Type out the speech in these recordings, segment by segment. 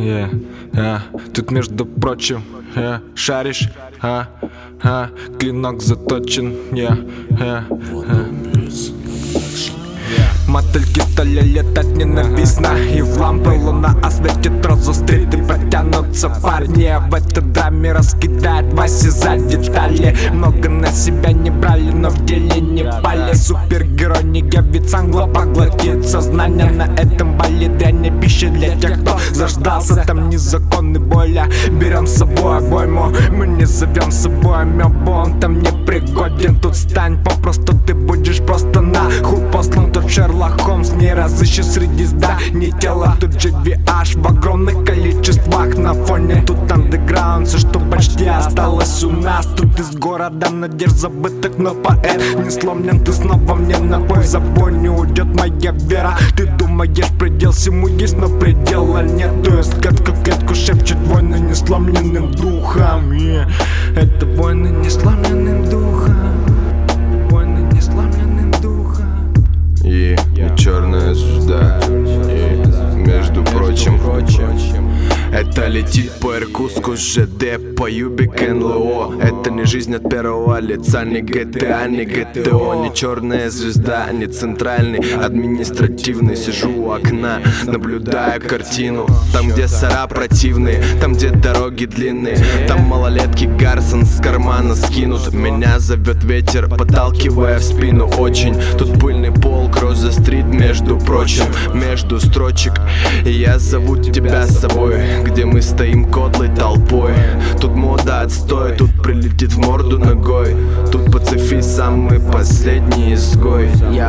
Тут, между прочим, шаришь, клинок заточен, Мотыльки стали летать ненавистно, и в лампы луна осветит розу-стрит, и потянутся парни. В этой драме раскидает Васи за детали. Много на себя не брали, но в деле не пали. Супергерой не явится, англо поглотит сознание. На этом бале дрянь пища для тех, кто заждался. Там незаконный боля, берем с собой обойму. Мы не зовем с собой амебу, он там не пригоден. Тут стань попросту, ты будешь просто нахуй послан. Тут Шерлок Холмс не разыщет среди зданий тела. Тут же VH в огромных количествах на фоне. Тут андеграунд, все, что почти осталось у нас. Тут из города надежд забытых, но поэт не сломлен. Ты снова мне на бой, в забой не уйдет моя вера. Ты думаешь, предел всему есть, но предела нету. Из клетку в клетку шепчет войны не сломленным духом. Это войны не сломленным духом. Войны не сломленным духом. И черная звезда, и между прочим, это летит по Иркутску ЖД, по Юбик НЛО. Это не жизнь от первого лица, не GTA, не GTO, не черная звезда, не центральный административный. Сижу у окна, наблюдаю картину. Там, где сара противные, там, где дороги длинные, там малолетки Гарсон с кармана скинут. Меня зовет ветер, подталкивая в спину очень. Тут пыльный пол, Роза-стрит, между прочим, между строчек. И я зову тебя с собой, где мы стоим кодлой толпой. Тут мода отстой, тут прилетит в морду ногой. Тут пацифист, самый последний изгой.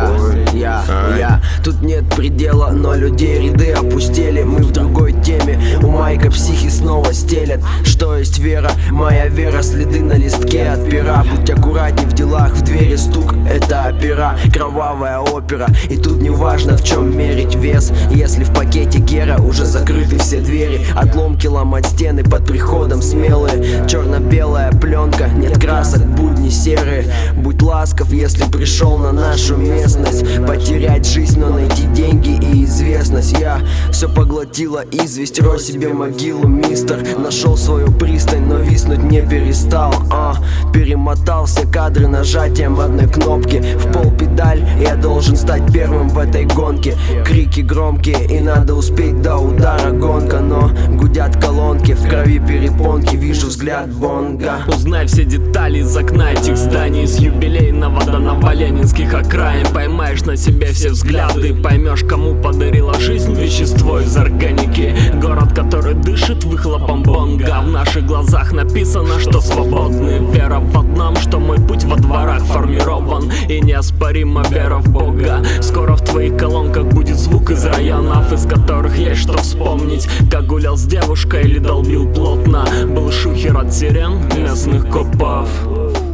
Тут нет предела, но людей ряды опустели. Мы в другой теме, у Майка психи снова стелят. Что есть вера? Моя вера, следы на листке от пера. Будь аккуратней в делах, в двери стук, это опера. Кровавая опера, и тут не важно в чем мерить вес. Если в пакете Гера уже закрыты все двери. Отломки ломать стены под приходом смелые. Черно-белая пленка, нет красок, будни серые. Будь ласков, если пришел на нашу местность. Потерять жизнь, но найти деньги и известность. Я все поглотила известь, рой себе могилу, мистер. Нашел свою пристань, но виснуть не перестал. Перемотал все кадры нажатием одной кнопки. В пол педаль, я должен стать первым в этой гонке. Крики громкие, и надо успеть до удара гонка. Но гудят колонки, в крови перепонки, вижу взгляд Бонга. Узнай все детали из окна этих зданий, из юбилейного до новоленинских окраин. Поймаешь на себе все взгляды, поймешь, кому подарила жизнь вещество из органики. Город, который дышит выхлопом бонга. В наших глазах написано, что свободны. Вера в одном, что мой путь во дворах формирован, и неоспорима вера в Бога. Скоро в твоих колонках будет звук из районов, из которых есть что вспомнить. Как гулял с девушкой или долбил плотно, был шухер от сирен местных копов.